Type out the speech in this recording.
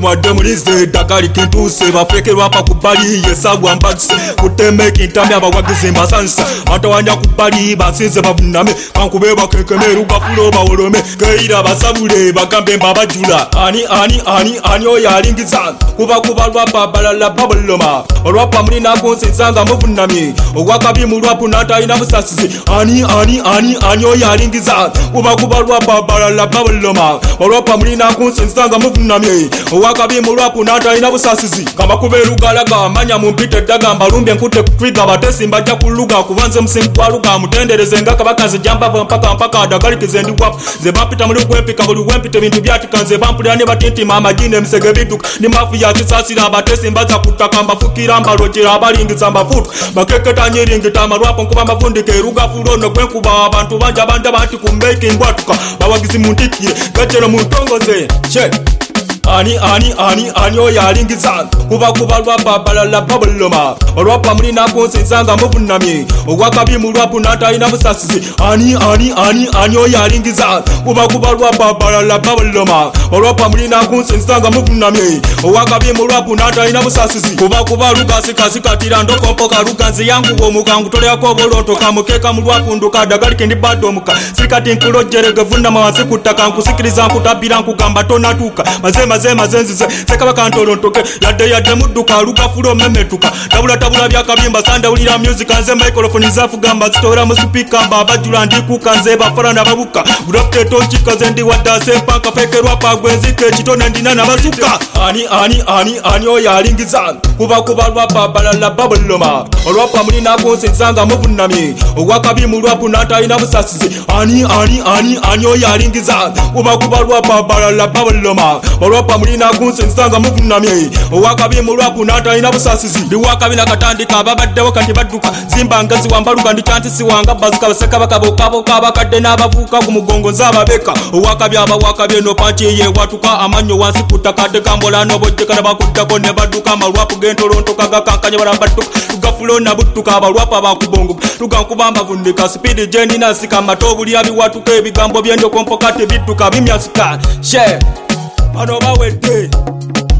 wadde mulize dakali kintuse bafekerwa pa kubali yesabwa mbakse kuteme kintamya abawagizi mbasansa atawanya kubali basinze babuname kankube bakekemeru bafulo bawolome keira basabule bagambe mbabajula ani oyo alingiza kuba lwapa balala babuloma olwapa mulina kunsizanga muvunami ogwakabi mulwapu natalina busasizi ani oyo alingiza kuba lwapa balala babuloma olwapa mulina kunsizanga muvunami ogwakabi mulwapu natalina busasizi kama kuberugalaga manya mumpite daga mbalumbye nkute kutwiga batesi mbajja kuluga kubanze msinkwaluga mutendereze nga kabakazi jamba mpaka dagalikize ndi wapu ze bapita muli kwempika buli wempite bintu byatikanze bampulirane batintima amagine emisege biduka ni mafu ya kisasira abatesi mbaza kutaka mbafukira mbalogera abalingiza amafutu bakeketanyiringita amalwapo nkuba mavundike erugafulono gwenkuba abantu banja abandi banti kumbeki mbwatuka bawagizi muntikire gacero muntongoze she ani oyo alingiza kuba lwapa balala babuloma olwapa mulina kunsizanga muvunami ogwakabi mulwapu natalina busasizi ani oyo alingiza kuba lwapa balala babuloma olwapa mulina kunsizanga muvunami ogwakabi mulwapu natalina busasizi kuba lugasikasi katira ndokompoka luganzi yangu omukangu toleako bolonto kamukeka mulwapu ndukadagalike ndi badomuka sirikati nkulojerege vunama wansi kutaka nkusikiriza nkutabira nkugamba tonatuka mazenzize sekabaka ntolontoke yadde mudduka lugafulo memetuka tabula byakabimba sandawulira music nze microphone zafugamba zitora mu speaker babajula ndikuka nze bafarana babuka gudapteto chikaze ndi wadase mpaka fekerwa pagwenzike kitone ndina nabasuka ani oyo alingiza kuba lwapa balala babuloma olwapa mulina kunsizanga muvunami ogwakabi mulwapu natalina busasizi ani oyo alingiza kuba lwapa balala babuloma olwapa mulina kunsizanga muvunami owakabi mulwapu natalina busasizi ndiwakabi nakatandika babaddewo kati badduka zimba ngazi wambaluka ndikyantisi wanga bazuka baseka bakabokaboka bakadde n'abavuuka ku mugongo nzababeka owakabi abawakabi eno panti yewatuka amannyo wansi kutakadde kambola n'obojjekana bakuddako ne badduka amalwapu gentolontoka gakankanye balambadduka tugafulo nabuttuka abalwapu abakubongo tugankuba amavundika sipidi gyendinasika mato buli abiwatuka ebigambo byendokompoka tebidduka bimyasika she bano bawedde